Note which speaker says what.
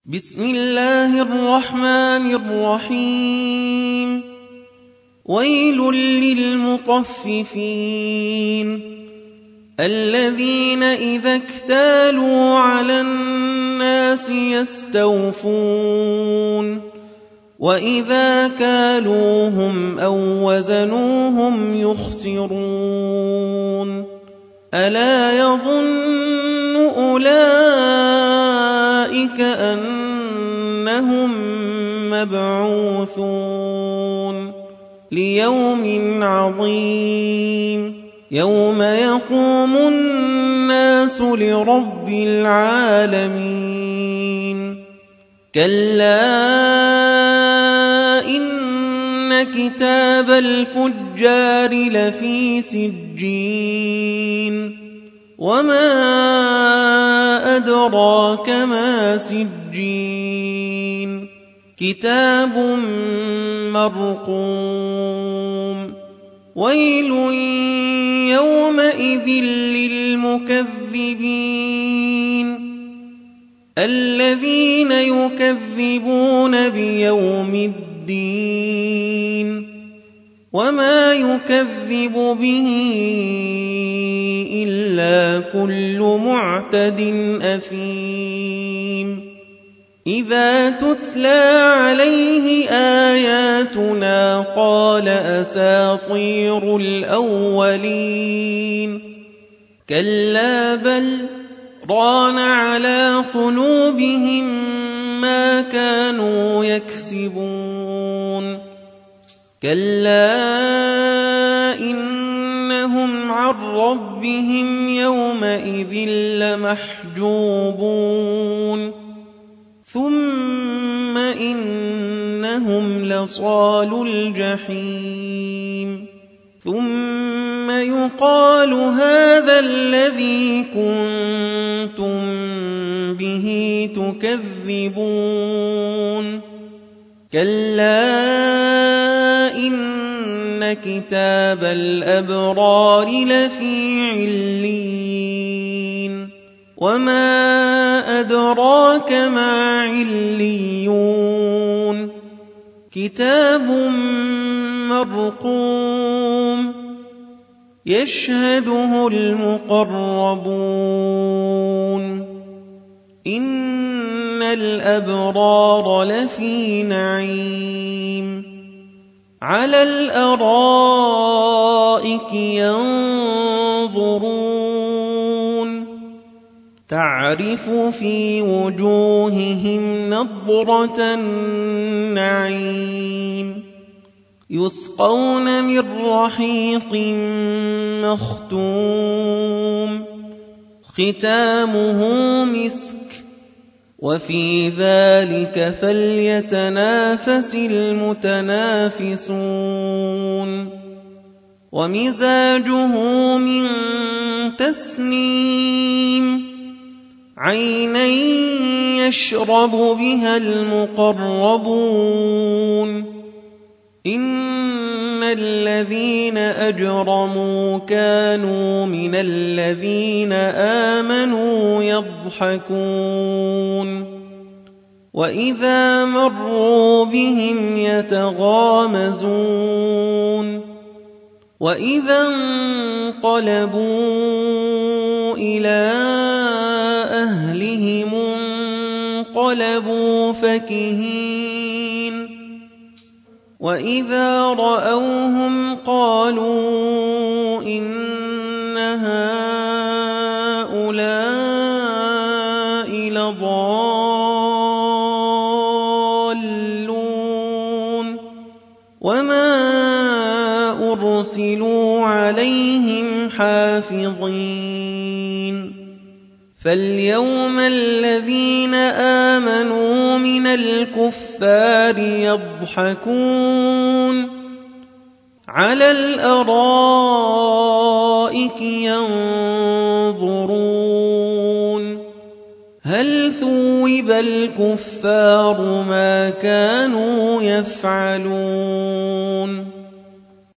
Speaker 1: بسم الله الرحمن الرحيم ويل للمطففين الذين إذا اكتالوا على الناس يستوفون وإذا كالوهم أو وزنوهم يخسرون ألا يظن أولئك أنهم مبعوثون ليوم عظيم يوم يقوم الناس لرب العالمين كلا إن كتاب الفجار لفي سجين وما أدراك ما سجين كتاب مرقوم ويل يومئذ للمكذبين الذين يكذبون بيوم الدين وما يكذب به إلا كل معتد أثيم إذا تتلى عليه آياتنا قال أساطير الأولين كلا بل ران على قلوبهم ما كانوا يكسبون كلا إنهم عن ربهم يومئذ لمحجوبون ثم إنهم لصالو الجحيم ثم يقال هذا الذي كنتم به تكذبون كلا إن كتاب الأبرار لفي عليين وما أدراك ما عليون كتاب مرقوم يشهده المقربون إن الأبرار لفي نعيم على الأرائك ينظرون تعرف في وجوههم نضرة النعيم يسقون من رحيق مختوم ختامه مسك وفي ذلك فليتنافس المتنافسون ومزاجه من تسنيم عينا يشرب بها المقربون إن الذين أجرموا كانوا من الذين آمنوا يضحكون وإذا مروا بهم يتغامزون وإذا انقلبوا إلى أهلهم انقلبوا فكهين وإذا رأوهم قالوا إن هؤلاء لضالون وما أرسلوا عليهم حافظين فاليوم الذين آمنوا من الكفار يضحكون على الأرائك ينظرون هل ثوب الكفار ما كانوا يفعلون